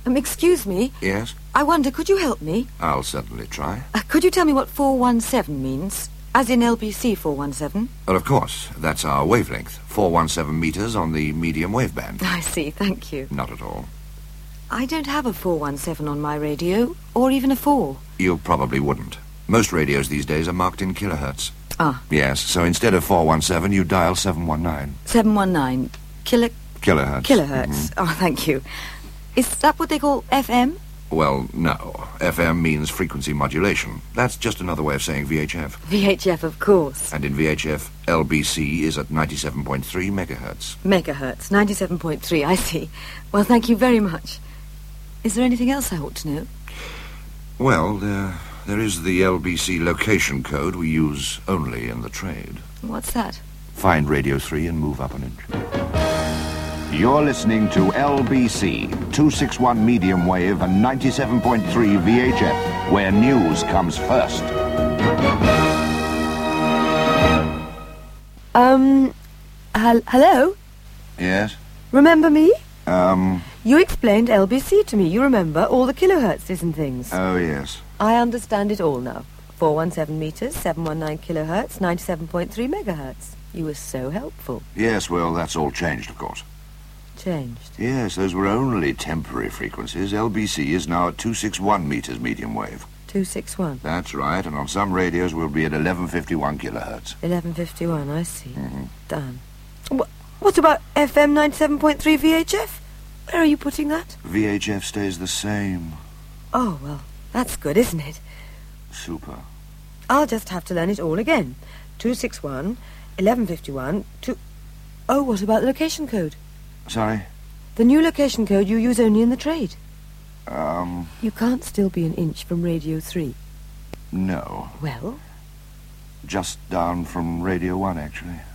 Excuse me. Yes? I wonder, could you help me? I'll certainly try. Could you tell me what 417 means? As in LBC 417? Well, of course. That's our wavelength. 417 meters on the medium wave band. I see, thank you. Not at all. I don't have a 417 on my radio, or even a 4. You probably wouldn't. Most radios these days are marked in kilohertz. Ah. Yes, so instead of 417, you dial 719. 719. Kilohertz. Kilohertz. Oh, thank you. Is that what they call FM? Well, no. FM means frequency modulation. That's just another way of saying VHF. VHF, of course. And in VHF, LBC is at 97.3 megahertz. Megahertz, 97.3, I see. Well, thank you very much. Is there anything else I ought to know? Well, there is the LBC location code we use only in the trade. What's that? Find Radio 3 and move up an inch. You're listening to LBC, 261 medium wave and 97.3 VHF, where news comes first. Hello? Yes? Remember me? You explained LBC to me. You remember all the kilohertzes and things. Oh, yes. I understand it all now. 417 meters, 719 kilohertz, 97.3 megahertz. You were so helpful. Yes, well, that's all changed, of course. Changed? Yes, those were only temporary frequencies. LBC is now at 261 meters medium wave. 261? That's right, and on some radios we'll be at 1151 kilohertz. 1151, I see. Mm-hmm. Done. What about FM 97.3 VHF? Where are you putting that? VHF stays the same. Oh, well, that's good, isn't it? Super. I'll just have to learn it all again. 261, 1151, Oh, what about the location code? Sorry? The new location code you use only in the trade. You can't still be an inch from Radio 3. No. Well? Just down from Radio 1, actually.